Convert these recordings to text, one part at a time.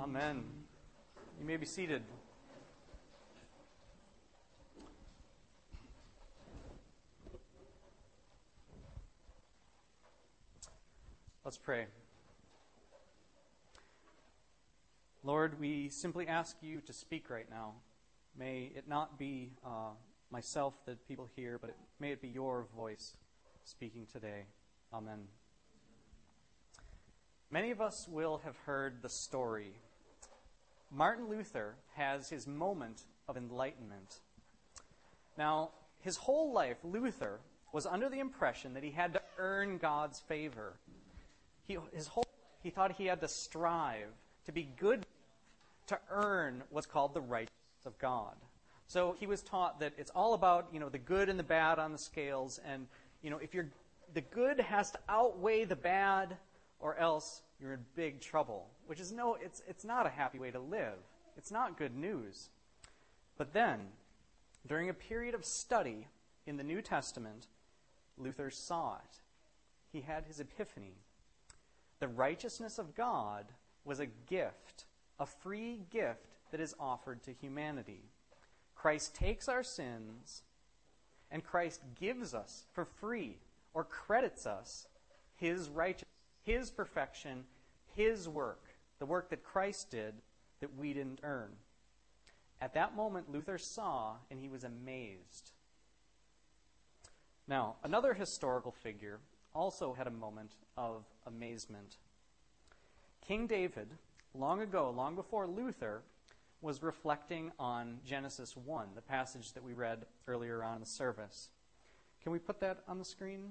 Amen. You may be seated. Let's pray. Lord, we simply ask you to speak right now. May it not be myself that people hear, but may it be your voice speaking today. Amen. Many of us will have heard the story. Martin Luther has his moment of enlightenment. Now, his whole life, Luther was under the impression that he had to earn God's favor. He thought he had to strive to be good to earn what's called the righteousness of God. So he was taught that it's all about, the good and the bad on the scales, and, if the good has to outweigh the bad, or else you're in big trouble, which is it's not a happy way to live. It's not good news. But then, during a period of study in the New Testament, Luther saw it. He had his epiphany. The righteousness of God was a gift, a free gift that is offered to humanity. Christ takes our sins, and Christ gives us for free, or credits us, his righteousness, his perfection, his work, the work that Christ did that we didn't earn. At that moment, Luther saw, and he was amazed. Now, another historical figure also had a moment of amazement. King David, long ago, long before Luther, was reflecting on Genesis 1, the passage that we read earlier on in the service. Can we put that on the screen?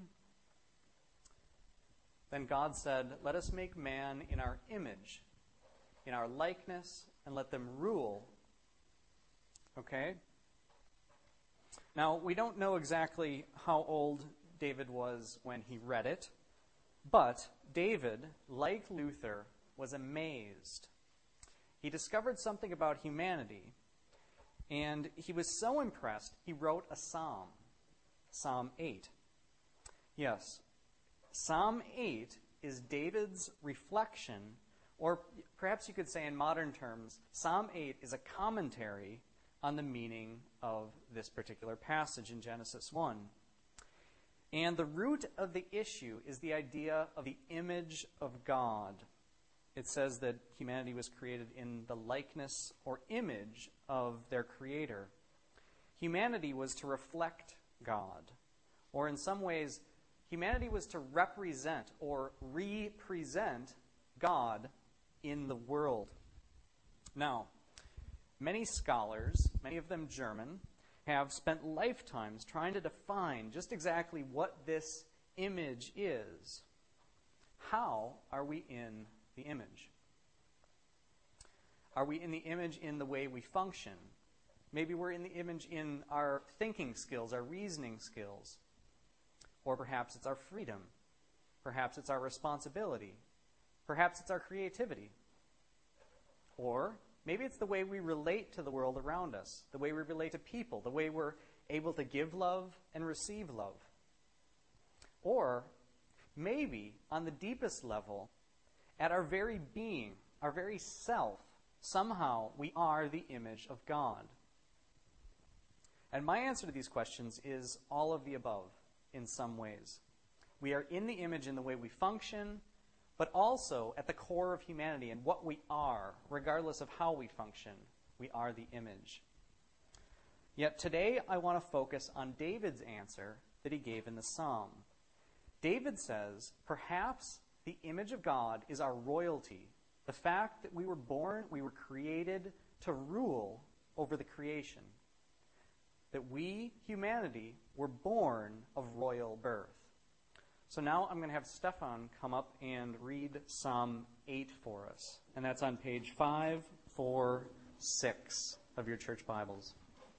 Then God said, "Let us make man in our image, in our likeness, and let them rule." Okay? Now, we don't know exactly how old David was when he read it, but David, like Luther, was amazed. He discovered something about humanity, and he was so impressed, he wrote a psalm, Psalm 8. Yes, Psalm 8 is David's reflection, or perhaps you could say in modern terms, Psalm 8 is a commentary on the meaning of this particular passage in Genesis 1. And the root of the issue is the idea of the image of God. It says that humanity was created in the likeness or image of their Creator. Humanity was to reflect God, or in some ways, humanity was to represent or represent God in the world. Now, many scholars, many of them German, have spent lifetimes trying to define just exactly what this image is. How are we in the image? Are we in the image in the way we function? Maybe we're in the image in our thinking skills, our reasoning skills. Or perhaps it's our freedom. Perhaps it's our responsibility. Perhaps it's our creativity. Or maybe it's the way we relate to the world around us, the way we relate to people, the way we're able to give love and receive love. Or maybe on the deepest level, at our very being, our very self, somehow we are the image of God. And my answer to these questions is all of the above. In some ways. We are in the image in the way we function, but also at the core of humanity and what we are, regardless of how we function, we are the image. Yet today I want to focus on David's answer that he gave in the psalm. David says, perhaps the image of God is our royalty, the fact that we were born, we were created to rule over the creation. That we, humanity, were born of royal birth. So now I'm going to have Stefan come up and read Psalm 8 for us. And that's on page 546 of your church Bibles.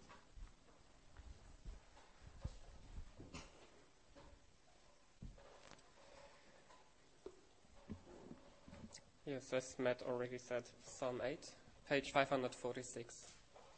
Yes, as Matt already said, Psalm 8, page 546.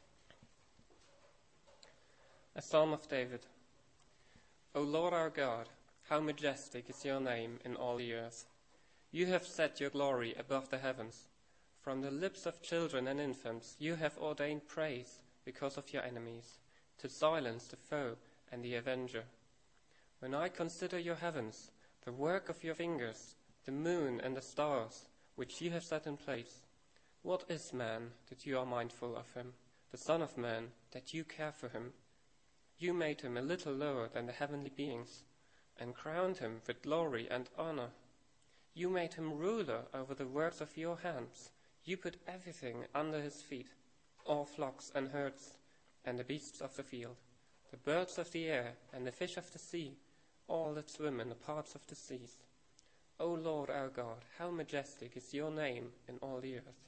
A Psalm of David. O Lord our God, how majestic is your name in all the earth. You have set your glory above the heavens. From the lips of children and infants you have ordained praise because of your enemies, to silence the foe and the avenger. When I consider your heavens, the work of your fingers, the moon and the stars, which you have set in place, what is man that you are mindful of him, the son of man that you care for him? You made him a little lower than the heavenly beings, and crowned him with glory and honor. You made him ruler over the works of your hands. You put everything under his feet, all flocks and herds, and the beasts of the field, the birds of the air, and the fish of the sea, all that swim in the parts of the seas. O Lord our God, how majestic is your name in all the earth.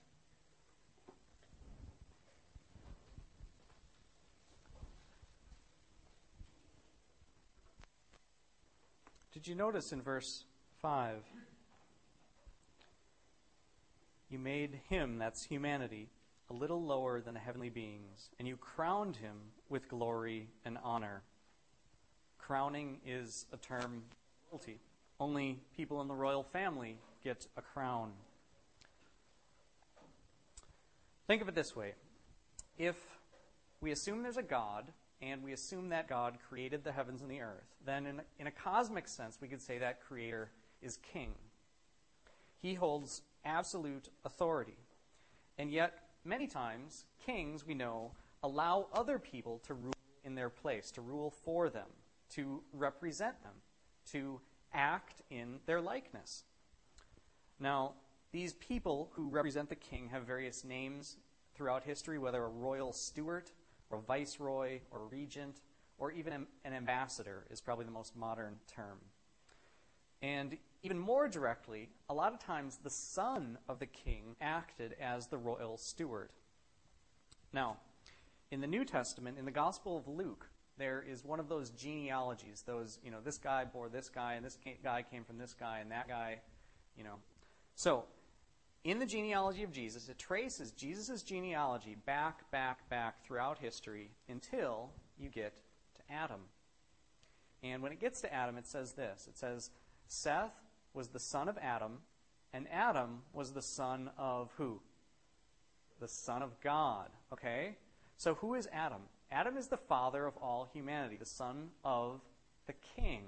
Did you notice in verse 5? You made him, that's humanity, a little lower than the heavenly beings, and you crowned him with glory and honor. Crowning is a term of royalty. Only people in the royal family get a crown. Think of it this way. If we assume there's a God, and we assume that God created the heavens and the earth, then in a cosmic sense, we could say that creator is king. He holds absolute authority. And yet, many times, kings, we know, allow other people to rule in their place, to rule for them, to represent them, to act in their likeness. Now, these people who represent the king have various names throughout history, whether a royal steward, or a viceroy, or regent, or even an ambassador is probably the most modern term. And even more directly, a lot of times the son of the king acted as the royal steward. Now, in the New Testament, in the Gospel of Luke, there is one of those genealogies, those, this guy bore this guy, and this guy came from this guy, and that guy, So, in the genealogy of Jesus, it traces Jesus' genealogy back throughout history until you get to Adam. And when it gets to Adam, it says this. It says, Seth was the son of Adam, and Adam was the son of who? The son of God. Okay? So who is Adam? Adam is the father of all humanity, the son of the king.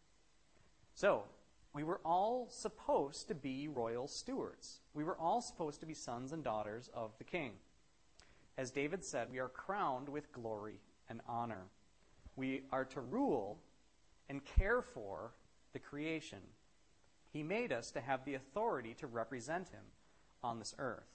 So, we were all supposed to be royal stewards. We were all supposed to be sons and daughters of the king. As David said, we are crowned with glory and honor. We are to rule and care for the creation. He made us to have the authority to represent him on this earth.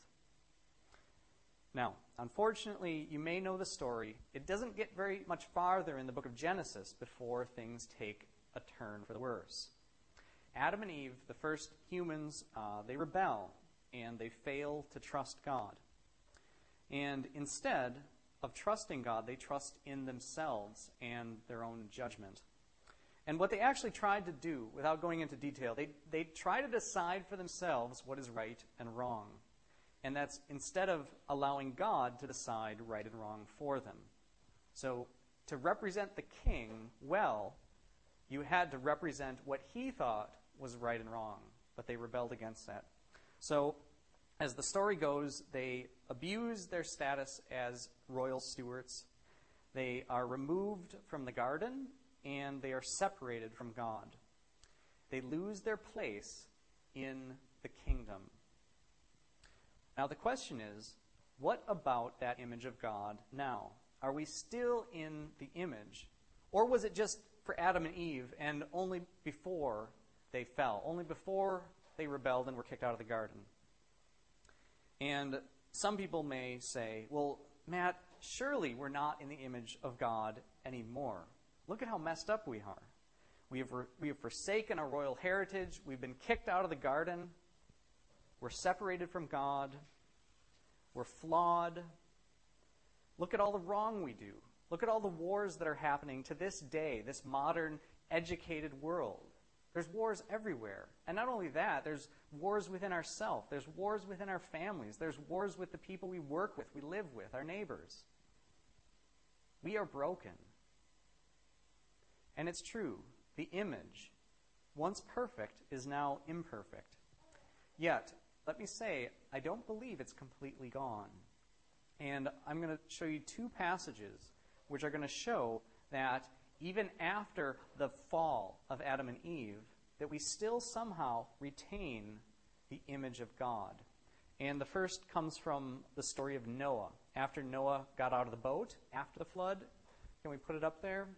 Now, unfortunately, you may know the story. It doesn't get very much farther in the book of Genesis before things take a turn for the worse. Adam and Eve, the first humans, they rebel and they fail to trust God. And instead of trusting God, they trust in themselves and their own judgment. And what they actually tried to do, without going into detail, they try to decide for themselves what is right and wrong. And that's instead of allowing God to decide right and wrong for them. So to represent the king well, you had to represent what he thought was right and wrong, but they rebelled against that. So as the story goes, they abuse their status as royal stewards. They are removed from the garden, and they are separated from God. They lose their place in the kingdom. Now the question is, what about that image of God now? Are we still in the image? Or was it just for Adam and Eve and only before they fell, only before they rebelled and were kicked out of the garden? And some people may say, well, Matt, surely we're not in the image of God anymore. Look at how messed up we are. We have forsaken our royal heritage. We've been kicked out of the garden. We're separated from God. We're flawed. Look at all the wrong we do. Look at all the wars that are happening to this day, this modern, educated world. There's wars everywhere. And not only that, there's wars within ourselves. There's wars within our families. There's wars with the people we work with, we live with, our neighbors. We are broken. And it's true. The image, once perfect, is now imperfect. Yet, let me say, I don't believe it's completely gone. And I'm going to show you two passages which are going to show that even after the fall of Adam and Eve, that we still somehow retain the image of God. And the first comes from the story of Noah. After Noah got out of the boat, after the flood, can we put it up there?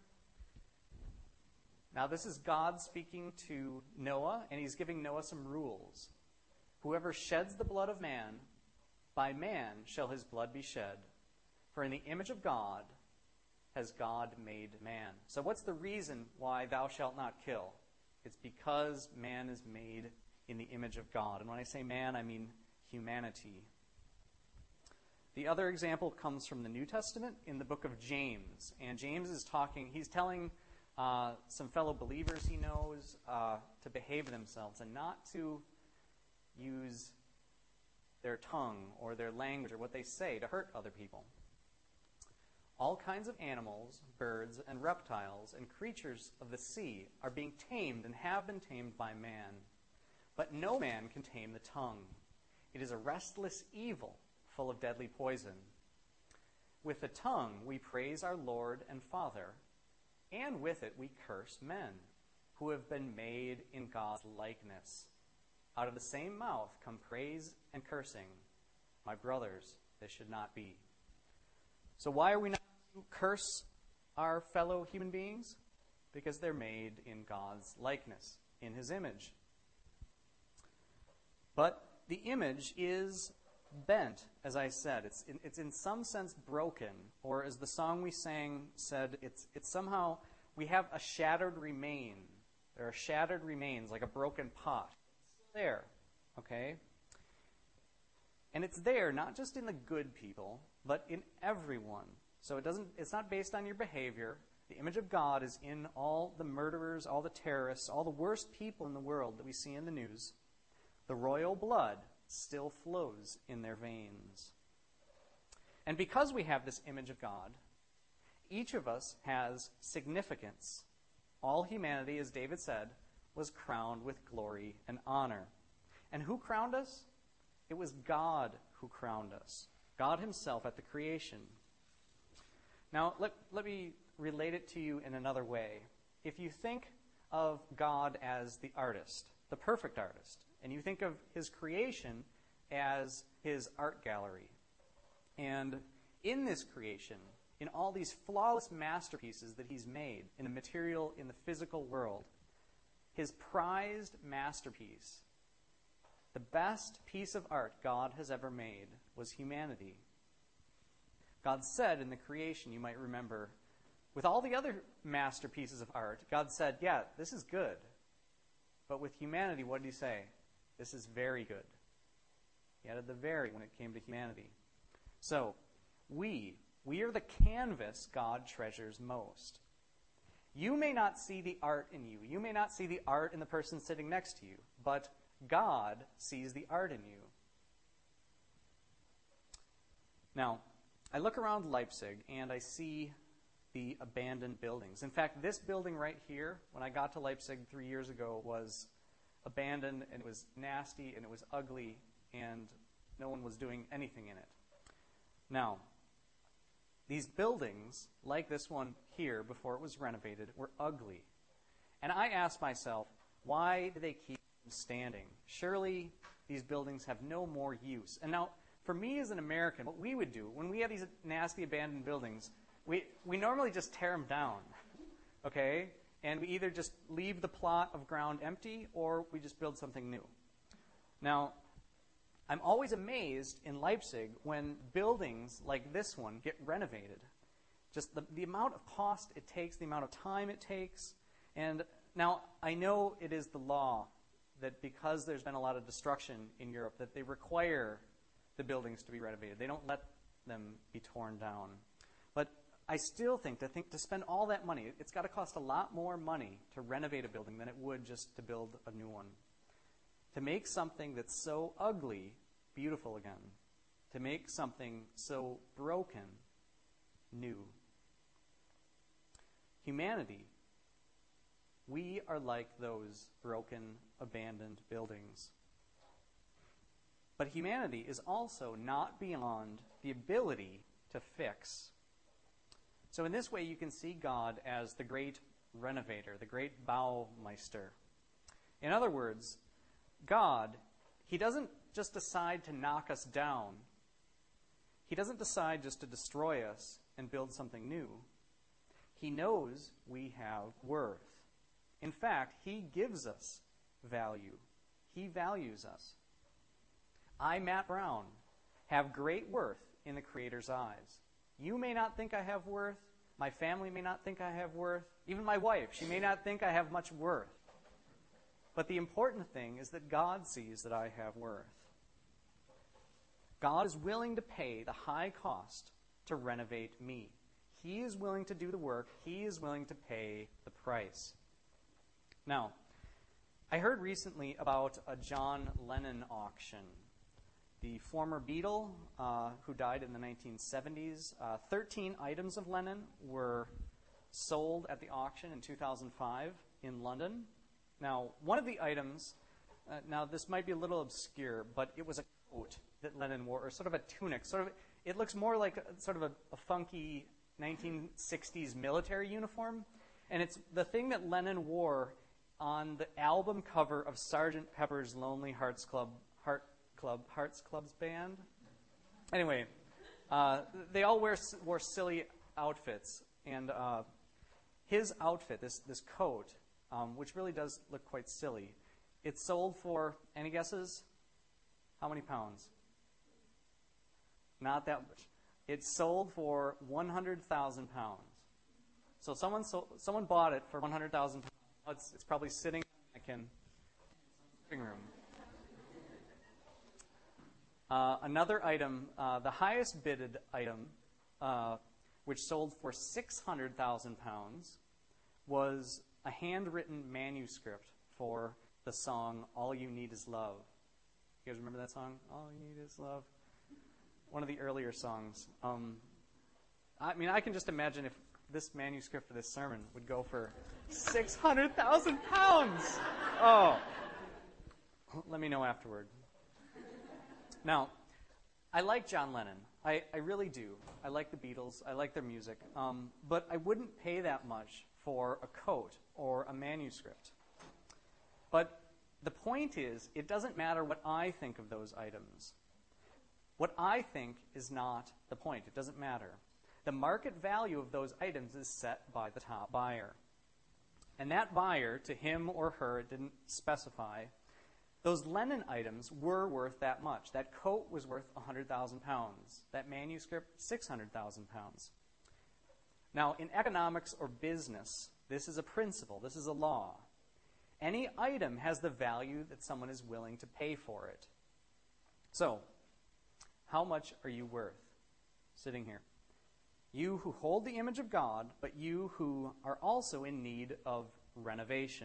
Now this is God speaking to Noah, and he's giving Noah some rules. Whoever sheds the blood of man, by man shall his blood be shed. For in the image of God has God made man. So what's the reason why thou shalt not kill? It's because man is made in the image of God. And when I say man, I mean humanity. The other example comes from the New Testament in the book of James. And James is he's telling some fellow believers he knows to behave themselves and not to use their tongue or their language or what they say to hurt other people. All kinds of animals, birds, and reptiles, and creatures of the sea are being tamed and have been tamed by man. But no man can tame the tongue. It is a restless evil, full of deadly poison. With the tongue we praise our Lord and Father, and with it we curse men, who have been made in God's likeness. Out of the same mouth come praise and cursing. My brothers, this should not be. So why are we not to curse our fellow human beings? Because they're made in God's likeness, in his image. But the image is bent, as I said. It's in some sense broken, or as the song we sang said, it's somehow, we have a shattered remain. There are shattered remains, like a broken pot. It's there, okay? And it's there not just in the good people, but in everyone. So it's not based on your behavior. The image of God is in all the murderers, all the terrorists, all the worst people in the world that we see in the news. The royal blood still flows in their veins. And because we have this image of God, each of us has significance. All humanity, as David said, was crowned with glory and honor. And who crowned us? It was God who crowned us. God himself at the creation. Now, let me relate it to you in another way. If you think of God as the artist, the perfect artist, and you think of his creation as his art gallery, and in this creation, in all these flawless masterpieces that he's made in the material, in the physical world, his prized masterpiece, the best piece of art God has ever made, was humanity. God said in the creation, you might remember, with all the other masterpieces of art, God said, yeah, this is good. But with humanity, what did he say? This is very good. He added the very when it came to humanity. So, we are the canvas God treasures most. You may not see the art in you. You may not see the art in the person sitting next to you. But God sees the art in you. Now, I look around Leipzig and I see the abandoned buildings. In fact, this building right here, when I got to Leipzig 3 years ago, was abandoned, and it was nasty, and it was ugly, and no one was doing anything in it. Now, these buildings, like this one here before it was renovated, were ugly. And I asked myself, why do they keep standing? Surely these buildings have no more use. And now, for me as an American, what we would do when we have these nasty abandoned buildings, we normally just tear them down, okay? And we either just leave the plot of ground empty or we just build something new. Now, I'm always amazed in Leipzig when buildings like this one get renovated. Just the amount of cost it takes, the amount of time it takes. And now, I know it is the law that because there's been a lot of destruction in Europe, that they require the buildings to be renovated. They don't let them be torn down. But I still think to spend all that money, it's got to cost a lot more money to renovate a building than it would just to build a new one. To make something that's so ugly beautiful again. To make something so broken new. Humanity, we are like those broken, abandoned buildings. But humanity is also not beyond the ability to fix. So in this way, you can see God as the great renovator, the great Baumeister. In other words, God, he doesn't just decide to knock us down. He doesn't decide just to destroy us and build something new. He knows we have worth. In fact, he gives us value. He values us. I, Matt Brown, have great worth in the Creator's eyes. You may not think I have worth. My family may not think I have worth. Even my wife, she may not think I have much worth. But the important thing is that God sees that I have worth. God is willing to pay the high cost to renovate me. He is willing to do the work. He is willing to pay the price. Now, I heard recently about a John Lennon auction. The former Beatle, who died in the 1970s, 13 items of Lennon were sold at the auction in 2005 in London. Now, one of the items, now this might be a little obscure, but it was a coat that Lennon wore, or sort of a tunic. It looks more like a funky 1960s military uniform. And it's the thing that Lennon wore on the album cover of Sgt. Pepper's Lonely Hearts Club's band. Anyway, they all wore silly outfits, and his outfit, this coat, which really does look quite silly, it sold for, any guesses? How many pounds? Not that much. It sold for 100,000 pounds. So someone bought it for 100,000 pounds. It's probably sitting in the living room. Another item, the highest bidded item, which sold for 600,000 pounds, was a handwritten manuscript for the song "All You Need Is Love." You guys remember that song? All you need is love. One of the earlier songs. I can just imagine if this manuscript for this sermon would go for 600,000 pounds. Oh, let me know afterward. Now, I like John Lennon. I really do. I like the Beatles. I like their music. But I wouldn't pay that much for a coat or a manuscript. But the point is, it doesn't matter what I think of those items. What I think is not the point. It doesn't matter. The market value of those items is set by the top buyer. And that buyer, to him or her, it didn't specify, those Lennon items were worth that much. That coat was worth 100,000 pounds. That manuscript, 600,000 pounds. Now, in economics or business, this is a principle. This is a law. Any item has the value that someone is willing to pay for it. So, how much are you worth sitting here? You who hold the image of God, but you who are also in need of renovation.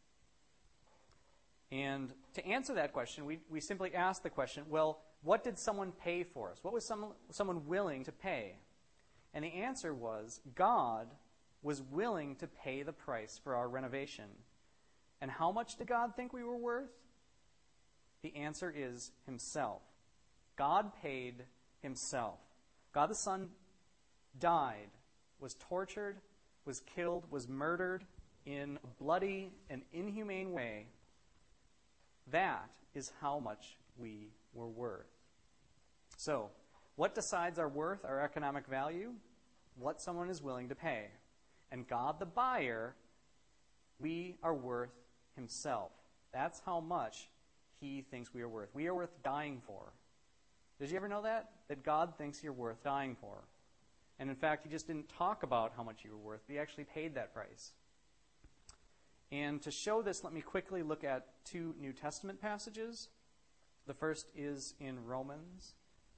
And to answer that question, we simply ask the question, well, what did someone pay for us? What was someone willing to pay? And the answer was, God was willing to pay the price for our renovation. And how much did God think we were worth? The answer is himself. God paid himself. God the Son died, was tortured, was killed, was murdered in a bloody and inhumane way. That is how much we were worth. So, what decides our worth, our economic value? What someone is willing to pay. And God the buyer, we are worth himself. That's how much he thinks we are worth. We are worth dying for. Did you ever know that? That God thinks you're worth dying for. And in fact, he just didn't talk about how much you were worth. He actually paid that price. And to show this, let me quickly look at two New Testament passages. The first is in Romans.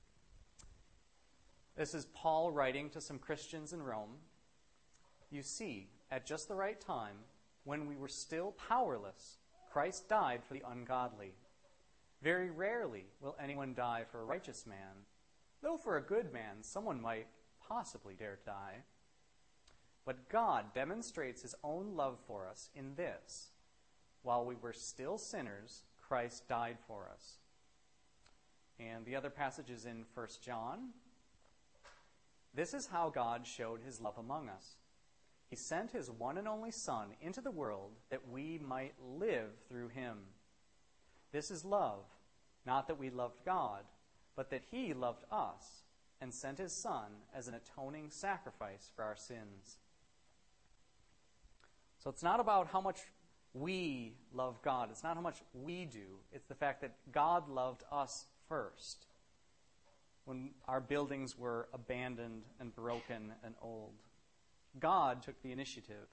This is Paul writing to some Christians in Rome. You see, at just the right time, when we were still powerless, Christ died for the ungodly. Very rarely will anyone die for a righteous man, though for a good man someone might possibly dare to die. But God demonstrates his own love for us in this: while we were still sinners, Christ died for us. And the other passage is in 1 John. This is how God showed his love among us. He sent his one and only Son into the world that we might live through him. This is love, not that we loved God, but that he loved us and sent his Son as an atoning sacrifice for our sins. So it's not about how much we love God. It's not how much we do. It's the fact that God loved us first when our buildings were abandoned and broken and old. God took the initiative.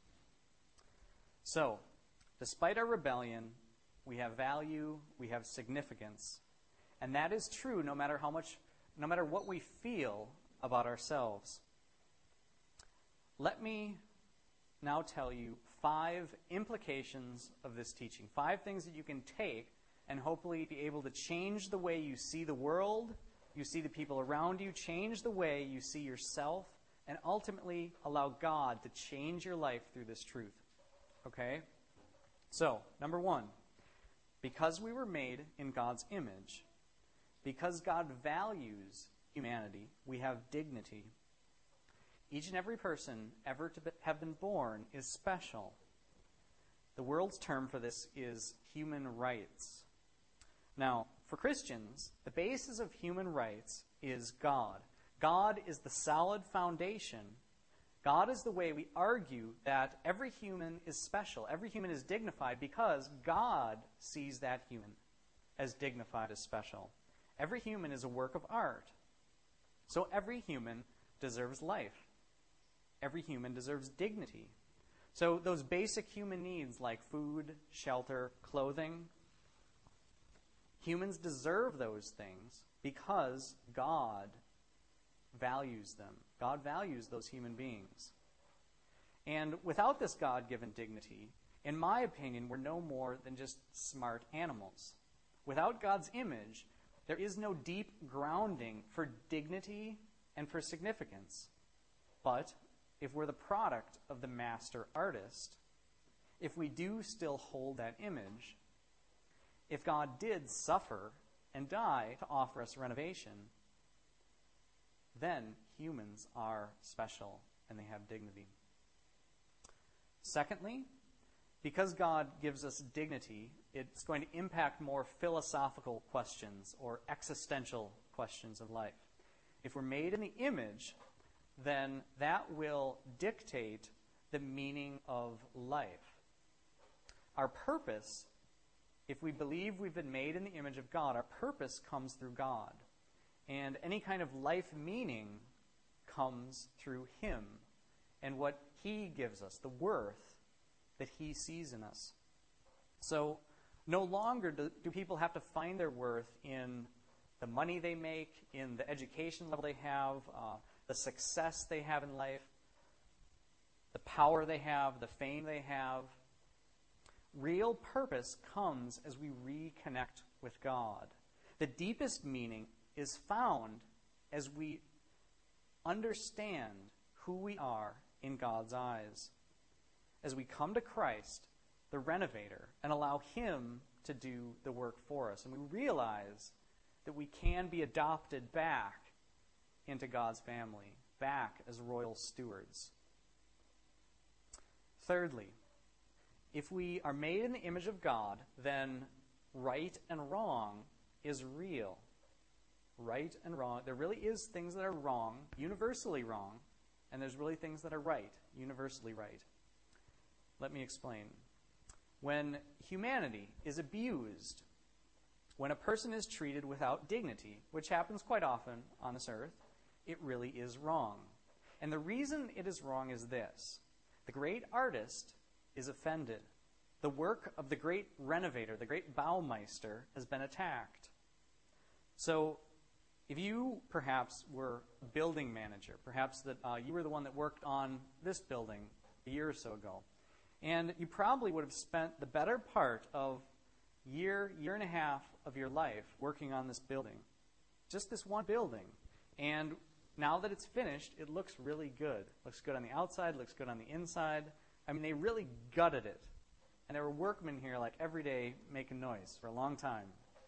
So, despite our rebellion, we have value, we have significance. And that is true no matter what we feel about ourselves. Let me now tell you 5 implications of this teaching. 5 things that you can take and hopefully be able to change the way you see the world, you see the people around you, change the way you see yourself, and ultimately allow God to change your life through this truth. Okay? So, number 1, because we were made in God's image, because God values humanity, we have dignity. Each and every person ever to have been born is special. The world's term for this is human rights. Now, for Christians, the basis of human rights is God. God is the solid foundation. God is the way we argue that every human is special, every human is dignified, because God sees that human as dignified, as special. Every human is a work of art. So every human deserves life. Every human deserves dignity. So those basic human needs like food, shelter, clothing, humans deserve those things because God values them. God values those human beings. And without this God-given dignity, in my opinion, we're no more than just smart animals. Without God's image, there is no deep grounding for dignity and for significance. But if we're the product of the master artist, if we do still hold that image, if God did suffer and die to offer us renovation, then humans are special and they have dignity. Secondly, because God gives us dignity, it's going to impact more philosophical questions or existential questions of life. If we're made in the image, then that will dictate the meaning of life. Our purpose, if we believe we've been made in the image of God, our purpose comes through God. And any kind of life meaning comes through him and what he gives us, the worth that he sees in us. So no longer do people have to find their worth in the money they make, in the education level they have, the success they have in life, the power they have, the fame they have. Real purpose comes as we reconnect with God. The deepest meaning is found as we understand who we are in God's eyes. As we come to Christ, the renovator, and allow him to do the work for us. And we realize that we can be adopted back into God's family, back as royal stewards. Thirdly, if we are made in the image of God, then right and wrong is real. Right and wrong. There really is things that are wrong, universally wrong, and there's really things that are right, universally right. Let me explain. When humanity is abused, when a person is treated without dignity, which happens quite often on this earth, it really is wrong. And the reason it is wrong is this. The great artist is offended. The work of the great renovator, the great Baumeister, has been attacked. So if you perhaps were a building manager, perhaps that you were the one that worked on this building a year or so ago, and you probably would have spent the better part of year and a half of your life working on this building. Just this one building. And now that it's finished, it looks really good. It looks good on the outside, looks good on the inside. I mean, they really gutted it. And there were workmen here like every day making noise for a long time.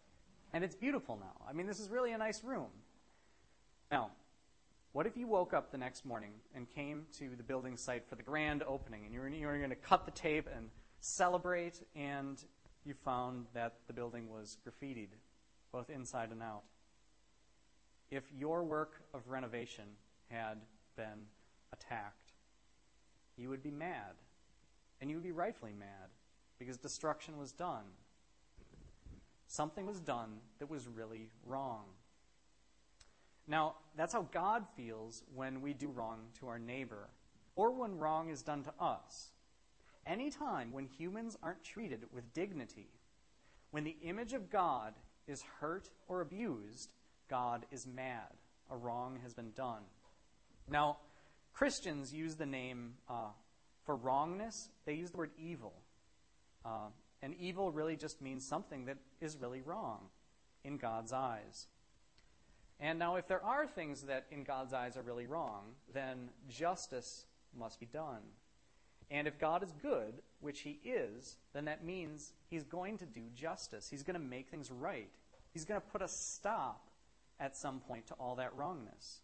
And it's beautiful now. I mean, this is really a nice room. Now, what if you woke up the next morning and came to the building site for the grand opening, and you were going to cut the tape and celebrate, and you found that the building was graffitied, both inside and out? If your work of renovation had been attacked, you would be mad. And you would be rightfully mad, because destruction was done. Something was done that was really wrong. Now, that's how God feels when we do wrong to our neighbor, or when wrong is done to us. Anytime when humans aren't treated with dignity, when the image of God is hurt or abused, God is mad. A wrong has been done. Now, Christians use the name for wrongness, they use the word evil. And evil really just means something that is really wrong in God's eyes. And now, if there are things that in God's eyes are really wrong, then justice must be done. And if God is good, which he is, then that means he's going to do justice. He's going to make things right. He's going to put a stop at some point to all that wrongness.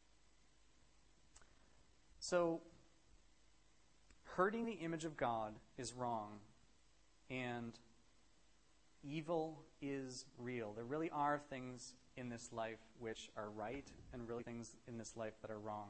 So, hurting the image of God is wrong, and evil is real. There really are things in this life which are right, and really things in this life that are wrong.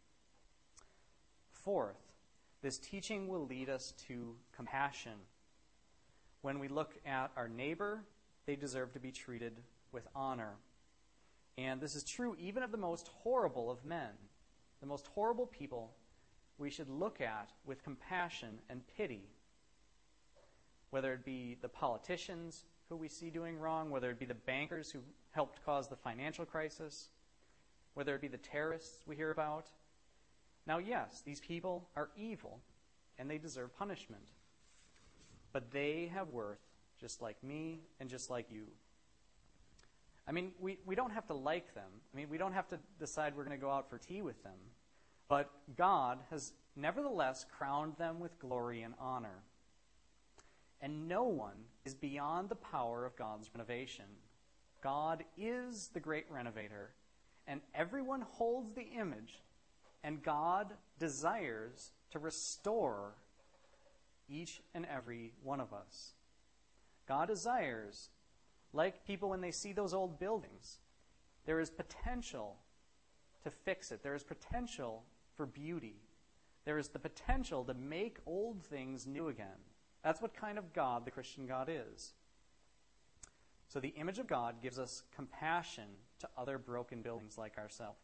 Fourth, this teaching will lead us to compassion. When we look at our neighbor, they deserve to be treated with honor. And this is true even of the most horrible of men. The most horrible people we should look at with compassion and pity. Whether it be the politicians who we see doing wrong, whether it be the bankers who helped cause the financial crisis, whether it be the terrorists we hear about. Now, yes, these people are evil, and they deserve punishment. But they have worth, just like me and just like you. I mean, we don't have to like them. I mean, we don't have to decide we're going to go out for tea with them. But God has nevertheless crowned them with glory and honor. And no one is beyond the power of God's renovation. God is the great renovator, and everyone holds the image, and God desires to restore each and every one of us. God desires, like people when they see those old buildings, there is potential to fix it. There is potential for beauty. There is the potential to make old things new again. That's what kind of God the Christian God is. So the image of God gives us compassion to other broken buildings like ourselves.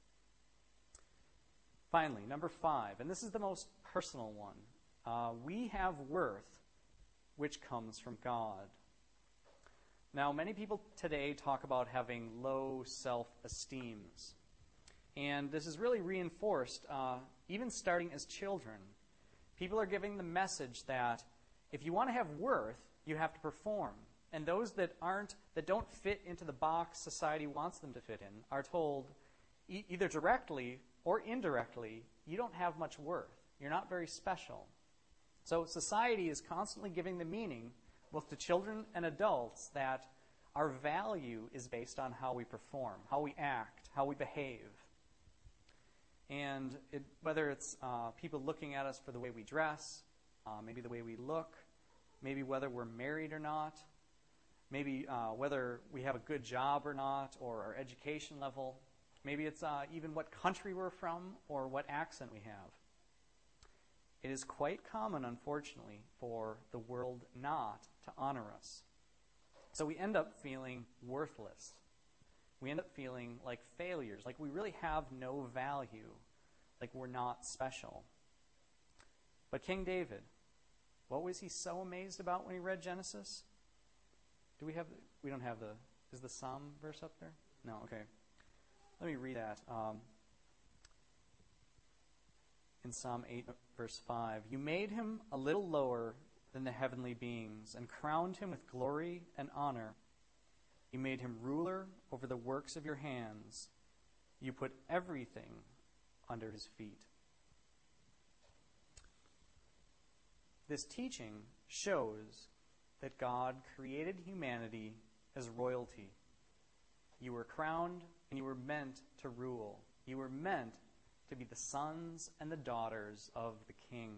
Finally, number 5, and this is the most personal one. We have worth which comes from God. Now, many people today talk about having low self-esteems. And this is really reinforced even starting as children. People are giving the message that if you want to have worth, you have to perform. And those that don't fit into the box society wants them to fit in are told either directly or indirectly, you don't have much worth. You're not very special. So society is constantly giving the meaning, both to children and adults, that our value is based on how we perform, how we act, how we behave. And whether it's people looking at us for the way we dress, maybe the way we look, maybe whether we're married or not, maybe whether we have a good job or not, or our education level. Maybe it's even what country we're from or what accent we have. It is quite common, unfortunately, for the world not to honor us. So we end up feeling worthless. We end up feeling like failures, like we really have no value, like we're not special. But King David, what was he so amazed about when he read Genesis? We don't have is the Psalm verse up there? No, okay. Let me read that. In Psalm 8, verse 5, you made him a little lower than the heavenly beings and crowned him with glory and honor. You made him ruler over the works of your hands. You put everything under his feet. This teaching shows that God created humanity as royalty. You were crowned and you were meant to rule. You were meant to be the sons and the daughters of the King.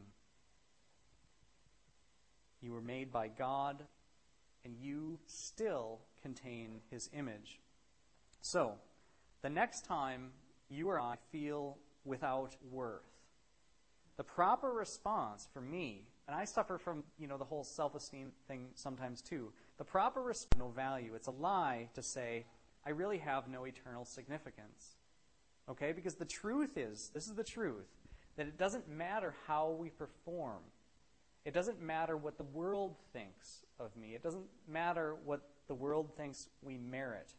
You were made by God, and you still contain his image. So, the next time you or I feel without worth, the proper response for me, and I suffer from, the whole self-esteem thing sometimes too, the proper response, no value. It's a lie to say, I really have no eternal significance. Okay? Because the truth is, this is the truth, that it doesn't matter how we perform. It doesn't matter what the world thinks of me. It doesn't matter what the world thinks we merit.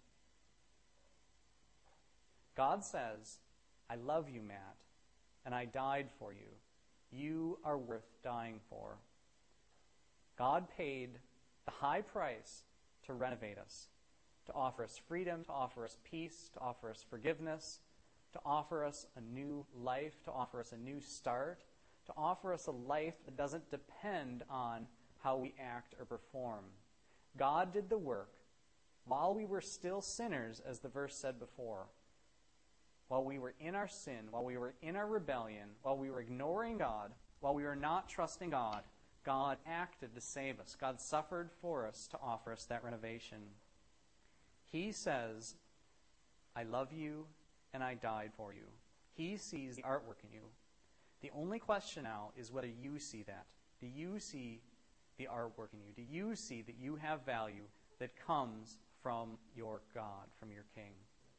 God says, I love you, Matt, and I died for you. You are worth dying for. God paid the high price to renovate us, to offer us freedom, to offer us peace, to offer us forgiveness, to offer us a new life, to offer us a new start, to offer us a life that doesn't depend on how we act or perform. God did the work while we were still sinners, as the verse said before. While we were in our sin, while we were in our rebellion, while we were ignoring God, while we were not trusting God, God acted to save us. God suffered for us to offer us that renovation. He says, I love you and I died for you. He sees the artwork in you. The only question now is whether you see that. Do you see the artwork in you? Do you see that you have value that comes from your God, from your King?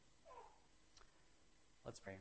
Let's pray.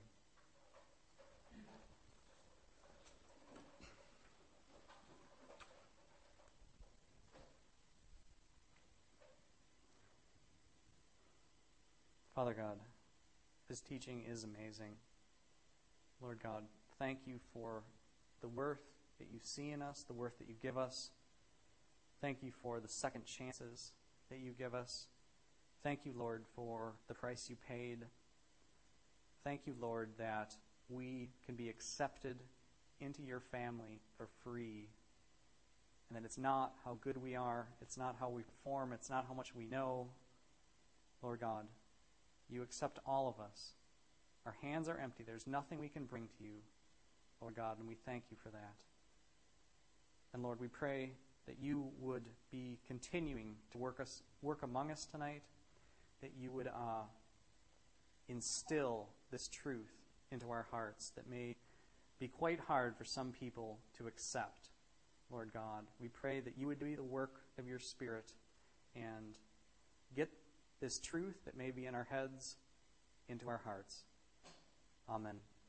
Father God, this teaching is amazing. Lord God, thank you for the worth that you see in us, the worth that you give us. Thank you for the second chances that you give us. Thank you, Lord, for the price you paid. Thank you, Lord, that we can be accepted into your family for free. And that it's not how good we are, it's not how we perform, it's not how much we know. Lord God, you accept all of us. Our hands are empty. There's nothing we can bring to you, Lord God, and we thank you for that. And Lord, we pray that you would be continuing to work among us tonight, that you would instill this truth into our hearts that may be quite hard for some people to accept. Lord God, we pray that you would do the work of your Spirit and get this truth that may be in our heads into our hearts. Amen.